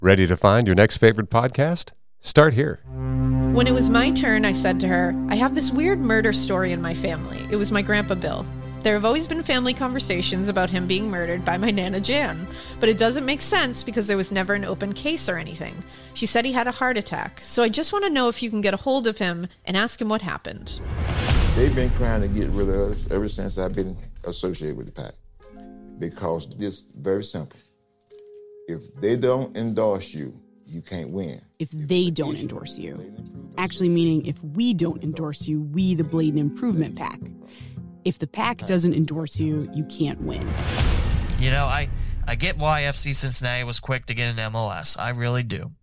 Ready to find your next favorite podcast? Start here. When it was my turn, I said to her, I have this weird murder story in my family. It was my Grandpa Bill. There have always been family conversations about him being murdered by my Nana Jan, but it doesn't make sense because there was never an open case or anything. She said he had a heart attack, so I just want to know if you can get a hold of him and ask him what happened. They've been trying to get rid of us ever since I've been associated with the PAC, because it's very simple. If they don't endorse you, you can't win. If they don't endorse you. Actually meaning if we don't endorse you, we the Bladen Improvement PAC. If the PAC doesn't endorse you, you can't win. You know, I get why FC Cincinnati was quick to get into MLS. I really do.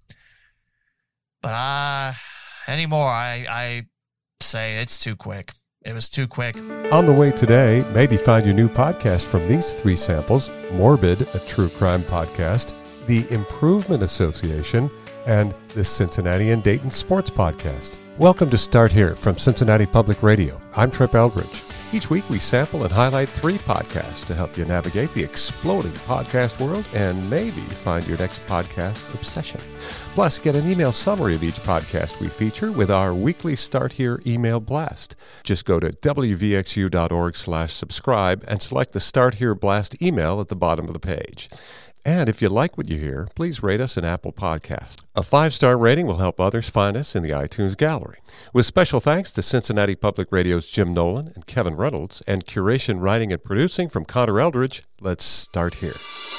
But anymore, I say it's too quick. It was too quick. On the way today, maybe find your new podcast from these three samples: Morbid, a true crime podcast, the Improvement Association, and the Cincinnati and Dayton Sports Podcast. Welcome to Start Here from Cincinnati Public Radio. I'm Trip Eldridge. Each week we sample and highlight three podcasts to help you navigate the exploding podcast world and maybe find your next podcast obsession. Plus, get an email summary of each podcast we feature with our weekly Start Here email blast. Just go to wvxu.org/subscribe and select the Start Here blast email at the bottom of the page. And if you like what you hear, please rate us an Apple Podcast. A 5-star rating will help others find us in the iTunes gallery. With special thanks to Cincinnati Public Radio's Jim Nolan and Kevin Reynolds, and curation, writing, and producing from Connor Eldridge, let's start here.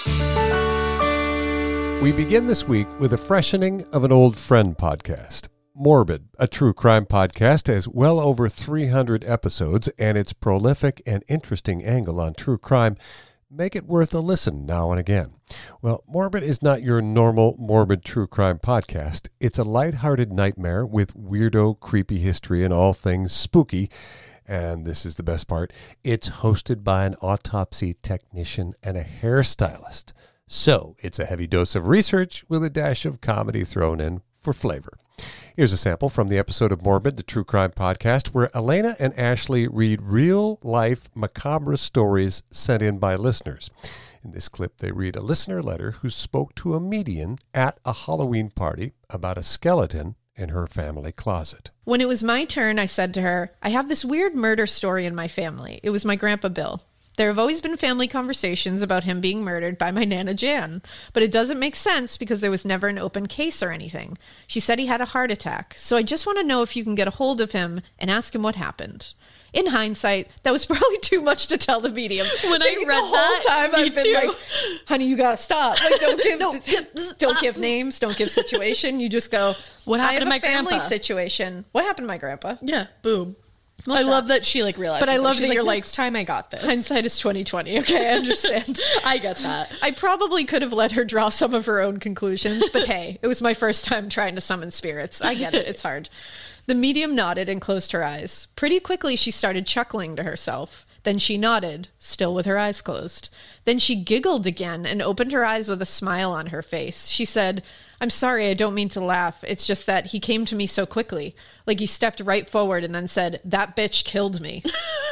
We begin this week with a freshening of an old friend podcast. Morbid, a true crime podcast, has well over 300 episodes, and its prolific and interesting angle on true crime make it worth a listen now and again. Well, Morbid is not your normal morbid true crime podcast. It's a lighthearted nightmare with weirdo, creepy history and all things spooky. And this is the best part. It's hosted by an autopsy technician and a hairstylist. So it's a heavy dose of research with a dash of comedy thrown in for flavor. Here's a sample from the episode of Morbid, the true crime podcast, where Elena and Ashley read real-life macabre stories sent in by listeners. In this clip, they read a listener letter who spoke to a medium at a Halloween party about a skeleton in her family closet. When it was my turn, I said to her, I have this weird murder story in my family. It was my Grandpa Bill. There have always been family conversations about him being murdered by my Nana Jan, but it doesn't make sense because there was never an open case or anything. She said he had a heart attack, so I just want to know if you can get a hold of him and ask him what happened. In hindsight, that was probably too much to tell the medium. When I read the whole time, I've been like, honey, you gotta stop. Like, don't give names, don't give situation. You just go, what happened to my family grandpa? Situation. What happened to my grandpa? Yeah, boom. What's I love that she realized. But I love She's that you're like, next time I got this. Hindsight is 20/20. Okay, I understand. I get that. I probably could have let her draw some of her own conclusions, but hey, it was my first time trying to summon spirits. I get it. It's hard. The medium nodded and closed her eyes. Pretty quickly, she started chuckling to herself. Then she nodded, still with her eyes closed. Then she giggled again and opened her eyes with a smile on her face. She said, I'm sorry, I don't mean to laugh. It's just that he came to me so quickly. Like he stepped right forward and then said, that bitch killed me.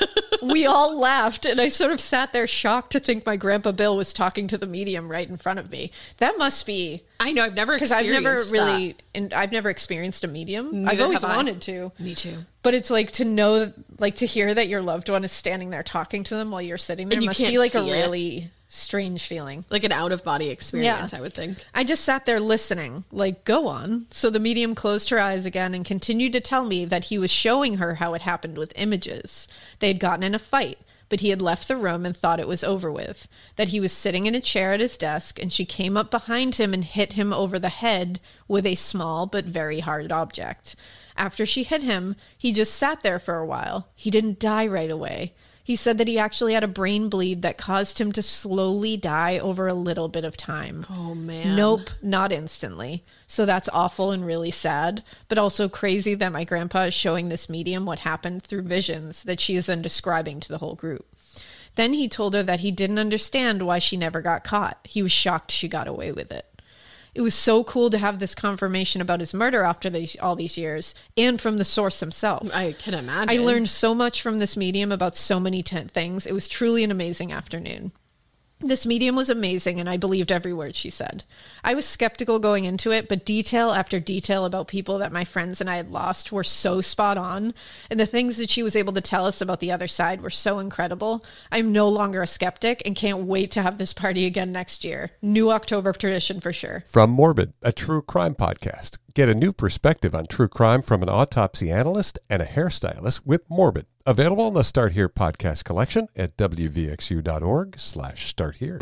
We all laughed, and I sort of sat there shocked to think my Grandpa Bill was talking to the medium right in front of me. That must be... I know, I've never experienced I've never experienced a medium. Neither I've always have I. wanted to. Me too. But it's like to know, like to hear that your loved one is standing there talking to them while you're sitting there And you must can't be like a see it. really strange feeling. Like an out-of-body experience, I would think. I just sat there listening, like, go on. So the medium closed her eyes again and continued to tell me that he was showing her how it happened with images. They had gotten in a fight, but he had left the room and thought it was over with. That he was sitting in a chair at his desk, and she came up behind him and hit him over the head with a small but very hard object. After she hit him, he just sat there for a while. He didn't die right away. He said that he actually had a brain bleed that caused him to slowly die over a little bit of time. Oh, man. Nope, not instantly. So that's awful and really sad, but also crazy that my grandpa is showing this medium what happened through visions that she is then describing to the whole group. Then he told her that he didn't understand why she never got caught. He was shocked she got away with it. It was so cool to have this confirmation about his murder after all these years, and from the source himself. I can imagine. I learned so much from this medium about so many things. It was truly an amazing afternoon. This medium was amazing, and I believed every word she said. I was skeptical going into it, but detail after detail about people that my friends and I had lost were so spot on, and the things that she was able to tell us about the other side were so incredible. I'm no longer a skeptic and can't wait to have this party again next year. New October tradition for sure. From Morbid, a true crime podcast. Get a new perspective on true crime from an autopsy analyst and a hairstylist with Morbid. Available in the Start Here podcast collection at wvxu.org/starthere.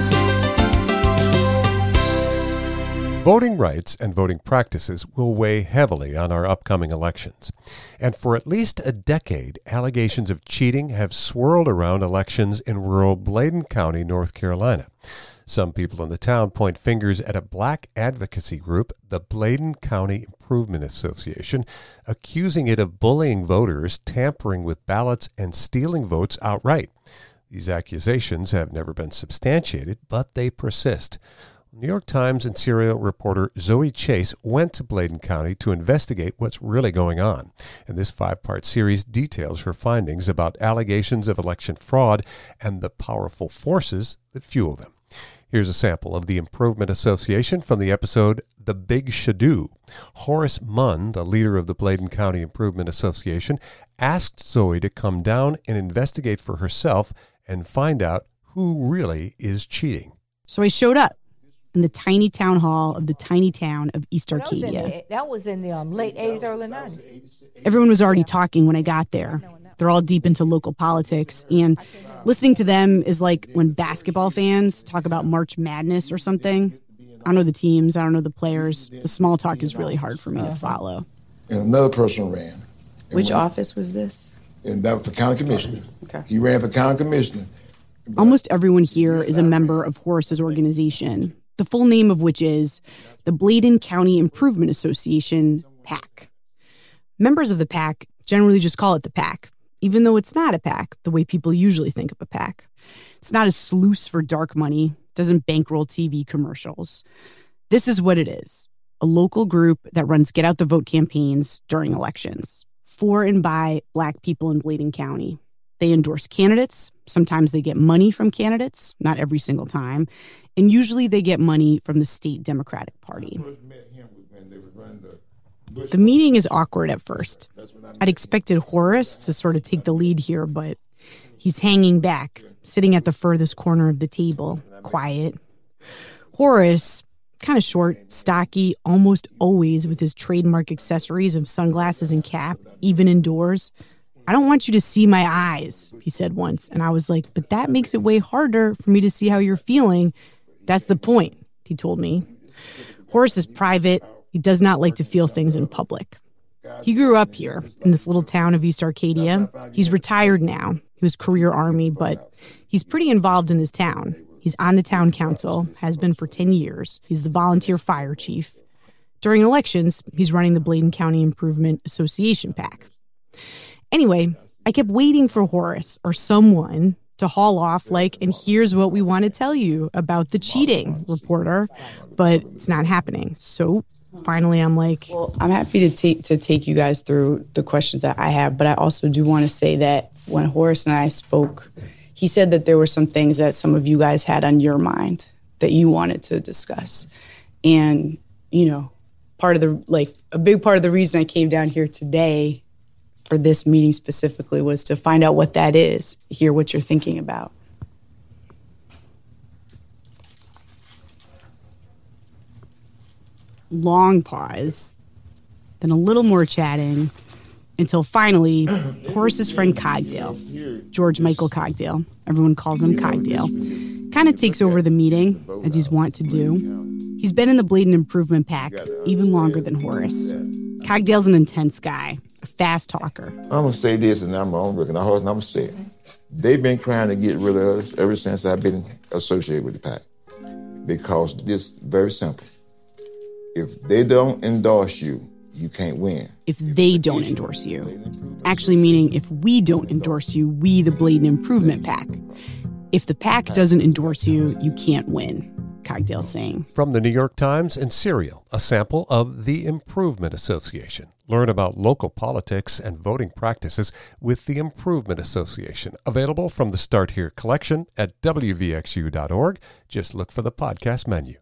Voting rights and voting practices will weigh heavily on our upcoming elections. And for at least a decade, allegations of cheating have swirled around elections in rural Bladen County, North Carolina. Some people in the town point fingers at a black advocacy group, the Bladen County Improvement Association, accusing it of bullying voters, tampering with ballots, and stealing votes outright. These accusations have never been substantiated, but they persist. New York Times and serial reporter Zoe Chase went to Bladen County to investigate what's really going on. And this 5-part series details her findings about allegations of election fraud and the powerful forces that fuel them. Here's a sample of the Improvement Association from the episode The Big Shadoo. Horace Munn, the leader of the Bladen County Improvement Association, asked Zoe to come down and investigate for herself and find out who really is cheating. So I showed up in the tiny town hall of the tiny town of East Arcadia. That was in the late 80s, early 90s. Everyone was already talking when I got there. They're all deep into local politics, and listening to them is like when basketball fans talk about March Madness or something. I don't know the teams, I don't know the players. The small talk is really hard for me to follow. And another person ran. Which office was this? And that was the county commissioner. Okay. He ran for county commissioner. Almost everyone here is a member of Horace's organization, the full name of which is the Bladen County Improvement Association, PAC. Members of the PAC generally just call it the PAC, even though it's not a PAC the way people usually think of a PAC. It's not a sluice for dark money, doesn't bankroll TV commercials. This is what it is, a local group that runs get-out-the-vote campaigns during elections, for and by Black people in Bladen County. They endorse candidates. Sometimes they get money from candidates, not every single time. And usually they get money from the state Democratic Party. The meeting is awkward at first. I'd expected Horace to sort of take the lead here, but he's hanging back, sitting at the furthest corner of the table, quiet. Horace, kind of short, stocky, almost always with his trademark accessories of sunglasses and cap, even indoors. "I don't want you to see my eyes," he said once. And I was like, "But that makes it way harder for me to see how you're feeling." "That's the point," he told me. Horace is private. He does not like to feel things in public. He grew up here in this little town of East Arcadia. He's retired now. He was career Army, but he's pretty involved in his town. He's on the town council, has been for 10 years. He's the volunteer fire chief. During elections, he's running the Bladen County Improvement Association PAC. Anyway, I kept waiting for Horace or someone to haul off like, "And here's what we want to tell you about the cheating, reporter," but it's not happening. So finally, I'm like, well, I'm happy to take you guys through the questions that I have, but I also do want to say that when Horace and I spoke, he said that there were some things that some of you guys had on your mind that you wanted to discuss. And, you know, a big part of the reason I came down here today for this meeting specifically was to find out what that is, hear what you're thinking about. Long pause, then a little more chatting, until finally, Horace's friend Cogdale, George Michael Cogdale, everyone calls him Cogdale, kind of takes over the meeting, as he's wont to do. He's been in the Bladen Improvement PAC even longer than Horace. Cogdale's an intense guy, a fast talker. I'm going to say this, and I'm on record, and I'm going to say it. They've been trying to get rid of us ever since I've been associated with the PAC, because it's very simple. If they don't endorse you, you can't win. If they don't endorse you. Actually meaning if we don't endorse you, we the Bladen Improvement PAC. If the PAC doesn't endorse you, you can't win, Cogdale's saying. From the New York Times and Serial, a sample of the Improvement Association. Learn about local politics and voting practices with the Improvement Association. Available from the Start Here collection at wvxu.org. Just look for the podcast menu.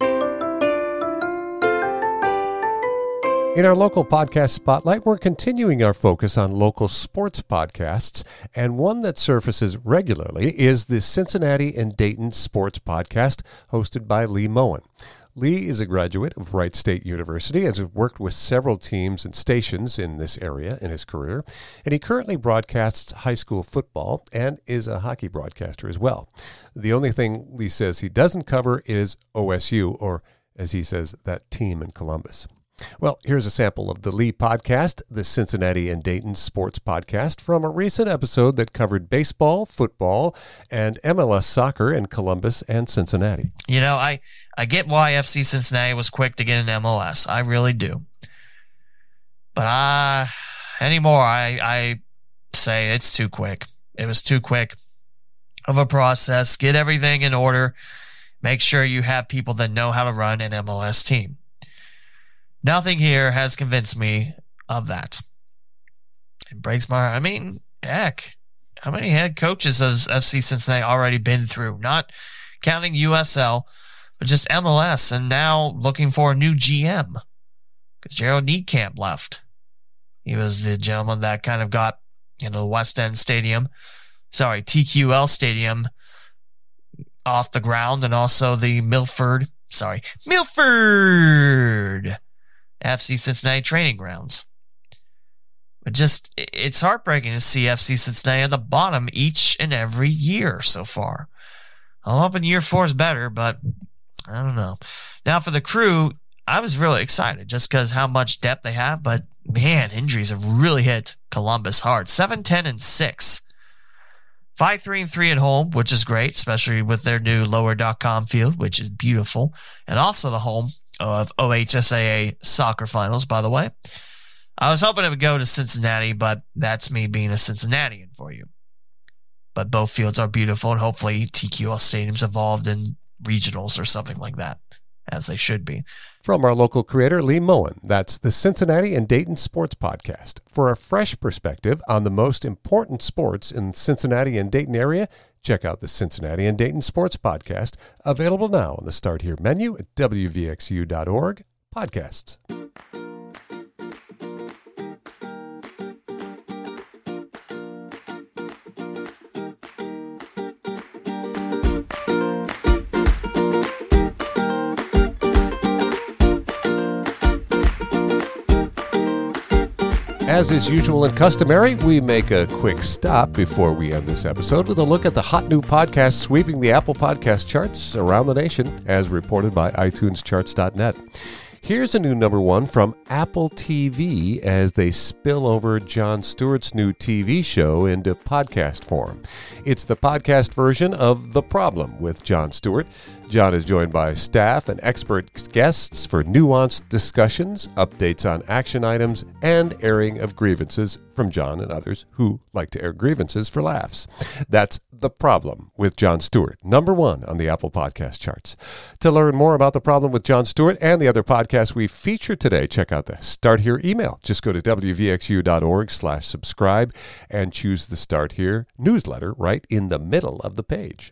In our local podcast spotlight, we're continuing our focus on local sports podcasts, and one that surfaces regularly is the Cincinnati and Dayton Sports Podcast, hosted by Lee Moen. Lee is a graduate of Wright State University, has worked with several teams and stations in this area in his career, and he currently broadcasts high school football and is a hockey broadcaster as well. The only thing Lee says he doesn't cover is OSU, or as he says, that team in Columbus. Well, here's a sample of the Lee podcast, the Cincinnati and Dayton Sports Podcast, from a recent episode that covered baseball, football, and MLS soccer in Columbus and Cincinnati. You know, I get why FC Cincinnati was quick to get an MLS. I really do. But anymore, I say it's too quick. It was too quick of a process. Get everything in order. Make sure you have people that know how to run an MLS team. Nothing here has convinced me of that. It breaks my heart. I mean, heck, how many head coaches has FC Cincinnati already been through? Not counting USL, but just MLS, and now looking for a new GM because Gerald Niekamp left. He was the gentleman that kind of got the West End Stadium, TQL Stadium off the ground, and also the Milford FC Cincinnati training grounds. But just, it's heartbreaking to see FC Cincinnati at the bottom each and every year so far. I'm hoping year 4 is better, but I don't know. Now for the Crew, I was really excited just because how much depth they have, but man, injuries have really hit Columbus hard. 7-10-6. 5-3-3 at home, which is great, especially with their new lower.com field, which is beautiful. And also the home of OHSAA soccer finals, by the way. I was hoping it would go to Cincinnati, but that's me being a Cincinnatian for you. But both fields are beautiful, and hopefully TQL Stadium's evolved in regionals or something like that, as they should be. From our local creator, Lee Moen, that's the Cincinnati and Dayton Sports Podcast. For a fresh perspective on the most important sports in the Cincinnati and Dayton area, check out the Cincinnati and Dayton Sports Podcast, available now on the Start Here menu at wvxu.org. Podcasts. As is usual and customary, we make a quick stop before we end this episode with a look at the hot new podcasts sweeping the Apple Podcast charts around the nation, as reported by iTunescharts.net. Here's a new number 1 from Apple TV as they spill over Jon Stewart's new TV show into podcast form. It's the podcast version of The Problem with Jon Stewart. Jon is joined by staff and expert guests for nuanced discussions, updates on action items, and airing of grievances from Jon and others who like to air grievances for laughs. That's The Problem with Jon Stewart, number 1 on the Apple Podcast charts. To learn more about The Problem with Jon Stewart and the other podcasts we featured today, check out the Start Here email. Just go to wvxu.org/subscribe and choose the Start Here newsletter right in the middle of the page.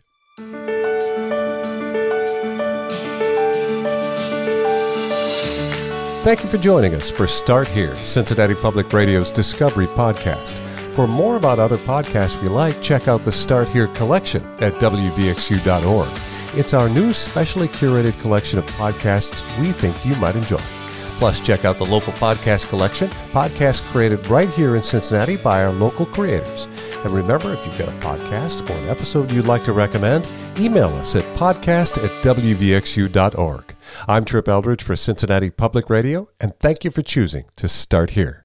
Thank you for joining us for Start Here, Cincinnati Public Radio's Discovery Podcast. For more about other podcasts we like, check out the Start Here collection at wvxu.org. It's our new specially curated collection of podcasts we think you might enjoy. Plus, check out the local podcast collection, podcasts created right here in Cincinnati by our local creators. And remember, if you've got a podcast or an episode you'd like to recommend, email us at podcast@wvxu.org. I'm Trip Eldridge for Cincinnati Public Radio, and thank you for choosing to Start Here.